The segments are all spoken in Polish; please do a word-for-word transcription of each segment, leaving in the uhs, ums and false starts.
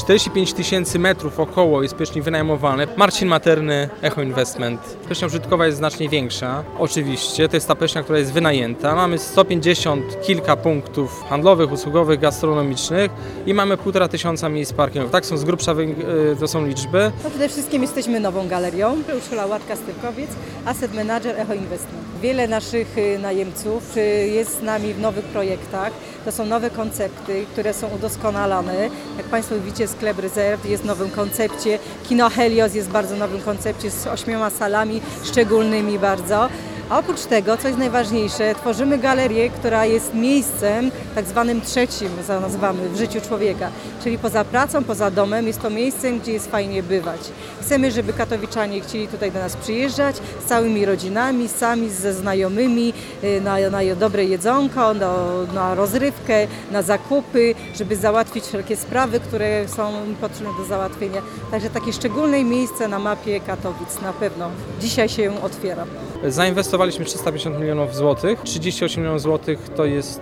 czterdzieści pięć tysięcy metrów około jest powierzchni wynajmowane. Marcin Materny, Echo Investment. Powierzchnia użytkowa jest znacznie większa, oczywiście. To jest ta powierzchnia, która jest wynajęta. Mamy sto pięćdziesiąt kilka punktów handlowych, usługowych, gastronomicznych i mamy półtora tysiąca miejsc parkingowych. Tak są z grubsza, to są liczby. No przede wszystkim jesteśmy nową galerią. Urszula Łatka-Styrkowiec, Asset Manager Echo Investment. Wiele naszych najemców jest z nami w nowych projektach. To są nowe koncepty, które są udoskonalane. Jak Państwo widzicie, sklep Rezerw jest w nowym koncepcie. Kino Helios jest w bardzo nowym koncepcie z ośmioma salami szczególnymi bardzo. A oprócz tego, co jest najważniejsze, tworzymy galerię, która jest miejscem tak zwanym trzecim, nazywamy, w życiu człowieka. Czyli poza pracą, poza domem jest to miejscem, gdzie jest fajnie bywać. Chcemy, żeby katowiczanie chcieli tutaj do nas przyjeżdżać z całymi rodzinami, sami ze znajomymi, na, na dobre jedzonko, na, na rozrywkę, na zakupy, żeby załatwić wszelkie sprawy, które są potrzebne do załatwienia. Także takie szczególne miejsce na mapie Katowic na pewno dzisiaj się otwiera. Zainwestowaliśmy trzysta pięćdziesiąt milionów złotych, trzydzieści osiem milionów złotych to jest,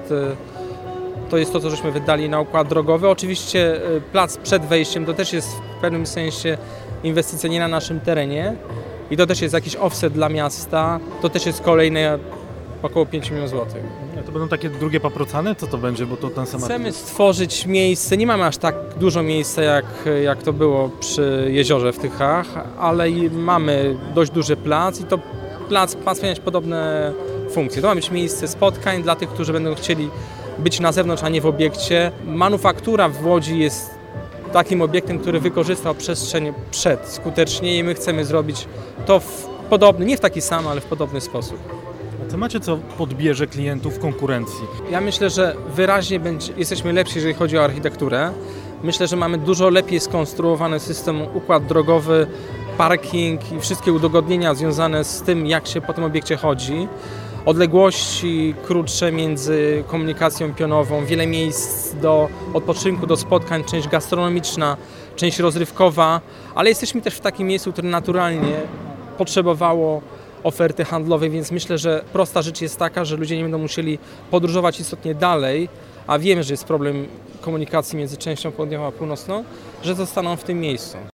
to jest to, co żeśmy wydali na układ drogowy. Oczywiście plac przed wejściem to też jest w pewnym sensie inwestycja nie na naszym terenie i to też jest jakiś offset dla miasta, to też jest kolejne około pięć milionów złotych. To będą takie drugie paprocany? Co to będzie? Bo to ten sam. Chcemy stworzyć miejsce, nie mamy aż tak dużo miejsca jak, jak to było przy jeziorze w Tychach, ale mamy dość duży plac i to plac ma spełniać podobne funkcje. To ma być miejsce spotkań dla tych, którzy będą chcieli być na zewnątrz, a nie w obiekcie. Manufaktura w Łodzi jest takim obiektem, który wykorzystał przestrzeń przed skutecznie i my chcemy zrobić to w podobny, nie w taki sam, ale w podobny sposób. A co macie, co podbierze klientów w konkurencji? Ja myślę, że wyraźnie będzie, jesteśmy lepsi, jeżeli chodzi o architekturę. Myślę, że mamy dużo lepiej skonstruowany system, układ drogowy, parking i wszystkie udogodnienia związane z tym, jak się po tym obiekcie chodzi. Odległości krótsze między komunikacją pionową, wiele miejsc do odpoczynku, do spotkań, część gastronomiczna, część rozrywkowa, ale jesteśmy też w takim miejscu, które naturalnie potrzebowało oferty handlowej, więc myślę, że prosta rzecz jest taka, że ludzie nie będą musieli podróżować istotnie dalej, a wiemy, że jest problem komunikacji między częścią południową a północną, że zostaną w tym miejscu.